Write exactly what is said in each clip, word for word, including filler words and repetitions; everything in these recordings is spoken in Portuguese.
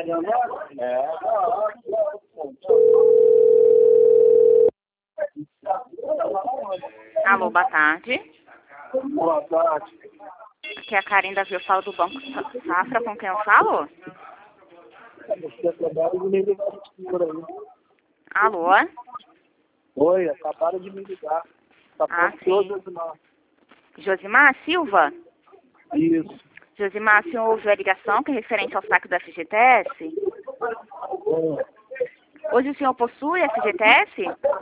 É. Alô, boa tarde. Boa tarde. Aqui é a Karen da Viu, falo do Banco Safra, com quem eu falo? Você trabalha de me ligar por aí. Alô? Oi, acabaram de me ligar. Tá Ah, pronto, sim. não. Josimar Silva? Isso. Josimar, o senhor ouviu a ligação que é referente ao saque da F G T S? É. Hoje o senhor possui F G T S?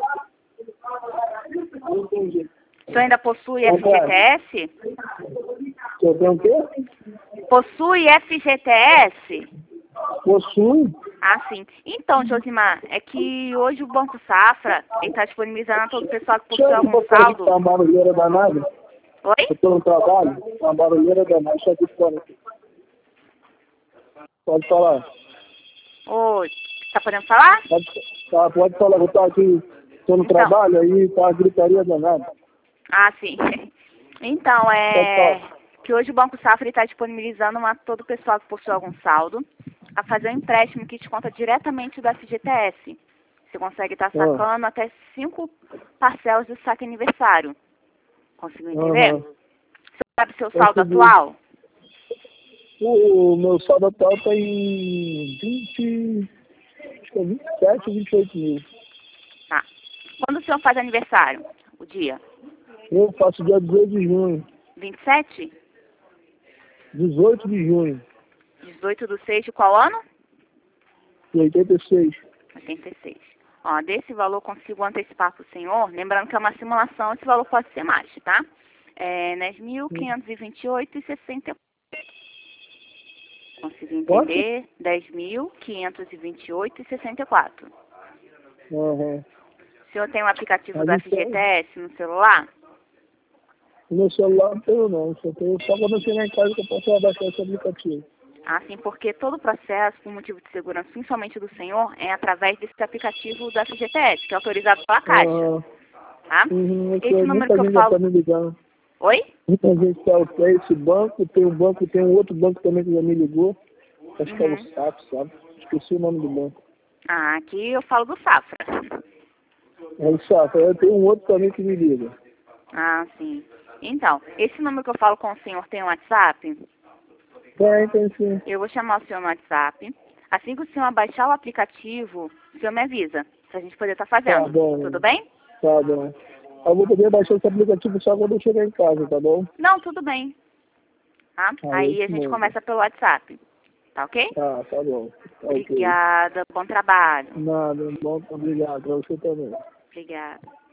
Não entendi. O senhor ainda possui F G T S? Você tem o quê? Possui F G T S? Possui? Ah, sim. Então, Josimar, é que hoje o Banco Safra está disponibilizando a todo o pessoal que possui Deixa eu algum botar aqui saldo. uma barulheira danada. Oi? Eu tô no trabalho, uma barulheira danada. Deixa eu aqui fora. Pode falar. Oi. Tá podendo falar? Pode, tá, pode falar. Eu tô aqui, tô no Então. trabalho, aí tá uma gritaria danada. Ah, sim. Então, é que hoje o Banco Safra está disponibilizando a todo o pessoal que possui algum saldo a fazer um empréstimo que desconta diretamente do F G T S. Você consegue estar sacando até cinco parcelas do saque aniversário. Conseguiu entender? Uhum. Você sabe seu saldo Consegui. atual? O, o meu saldo atual tá em vinte, acho que é vinte e sete, vinte e oito mil. Tá. Quando o senhor faz aniversário? O dia? Eu faço dia dezoito de junho. vinte e sete? dezoito de junho dezoito do seis de qual ano? de oitenta e seis. oitenta e seis. Ó, desse valor eu consigo antecipar para o senhor, lembrando que é uma simulação, esse valor pode ser mais, tá? É dez mil quinhentos e vinte e oito reais e sessenta e quatro. Consigo entender? dez mil quinhentos e vinte e oito reais e sessenta e quatro. Uhum. O senhor tem um aplicativo Mas do então, F G T S no celular? no meu celular não tenho não, só tenho só quando eu chegar em casa que eu posso baixar esse aplicativo. Assim, porque todo o processo, por motivo de segurança, principalmente do senhor, é através desse aplicativo do F G T S, que é autorizado pela Caixa. Uhum. Tá? Uhum, Esse número muita que eu gente já falo... tá me ligando. Oi? Muita gente tá esse banco, tem um banco, tem um outro banco também que já me ligou. Acho que é o Uhum. S A P, sabe? Esqueci o nome do banco. Ah, aqui eu falo do Safra. É o S A P, eu tenho um outro também que me liga. Ah, sim. Então, esse número que eu falo com o senhor tem um WhatsApp? Tem, tem sim. Eu vou chamar o senhor no WhatsApp. Assim que o senhor baixar o aplicativo, o senhor me avisa, pra gente poder estar fazendo. Tá bom. Tudo bem? Tá bom. Eu vou poder baixar esse aplicativo só quando eu chegar em casa, tá bom? Não, tudo bem. Tá? Ah, Aí a esse gente mesmo. começa pelo WhatsApp. Tá ok? Tá, tá bom. Tá ok. Obrigada. Bom trabalho. Nada, bom, obrigado. Pra você também. Obrigada.